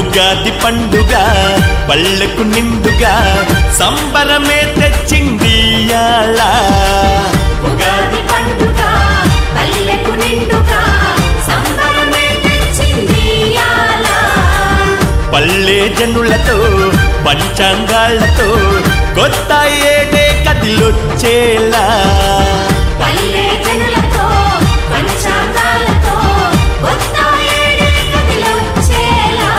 ఉగాది పండుగ పళ్ళకు నిండుగా సంబరమే తెచ్చింది ఇయాల. ఉగాది పండుగ పల్లెకు నిండుగా సంబరమే తెచ్చింది ఇయాల. పల్లె జనులతో పంచాంగాళ్లతో కొత్త ఏడే కదిలొచ్చేలా. పల్లె జనులతో పంచాంగాలతో కొత్త ఏడే కదిలొచ్చేలా.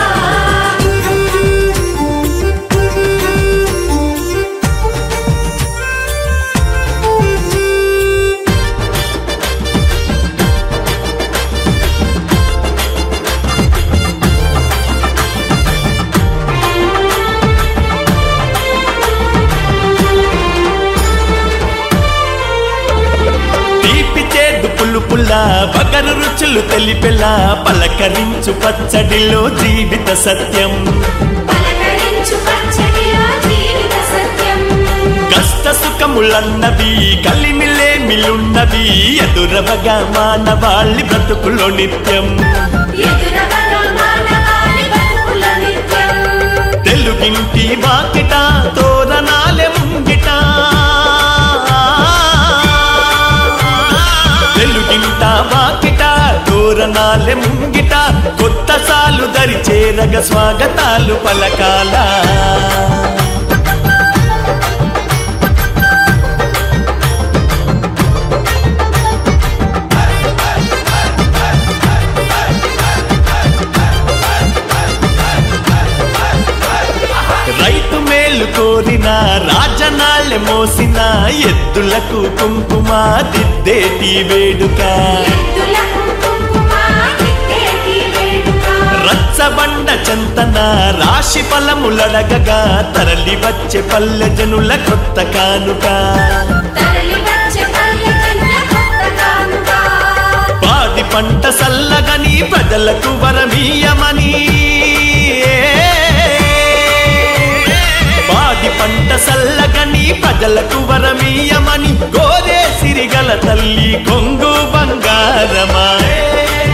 తీపి చేదు పులుపులా బగరు రుచులు తెలిపెలా పలకరించు పచ్చడిలో జీవిత సత్యం. పలకరించు పచ్చడిలో జీవిత సత్యం. కష్ట సుఖములన్నవి కలిమిలేమిలున్నవి ఎదురవగా మానవాళి బ్రతుకులో నిత్యం. ఎదురవగా మానవాళి బతుకుల నిత్యం. తెలుగింటి వాకిట తోరణాలే ముంగిట. తెలుగింట వాకిట తోరణాలే ముంగిట కొత్త సాలు దరి చేరగ స్వాగతాలు పలకాల. రైతు మేలు కోరిన రాజనాళ్ళె మోసిన ఎద్దులకు కుంకుమ దిద్దేటి వేడుక. ఎద్దులకు కుంకుమ దిద్దేటి వేడుక. రచ్చబండ చెంతన రాశి ఫలములడగగా తరలి వచ్చే పల్లె జనుల కొత్త కానుక. తరలి వచ్చే పల్లె జనుల కొత్త కానుక. పాడి పంట సల్లగని ప్రజలకు వరమీయమని. పాడి పంట సల్లగని ప్రజలకు వరమీయమని కోరే సిరిగల తల్లి కొంగు బంగారమా.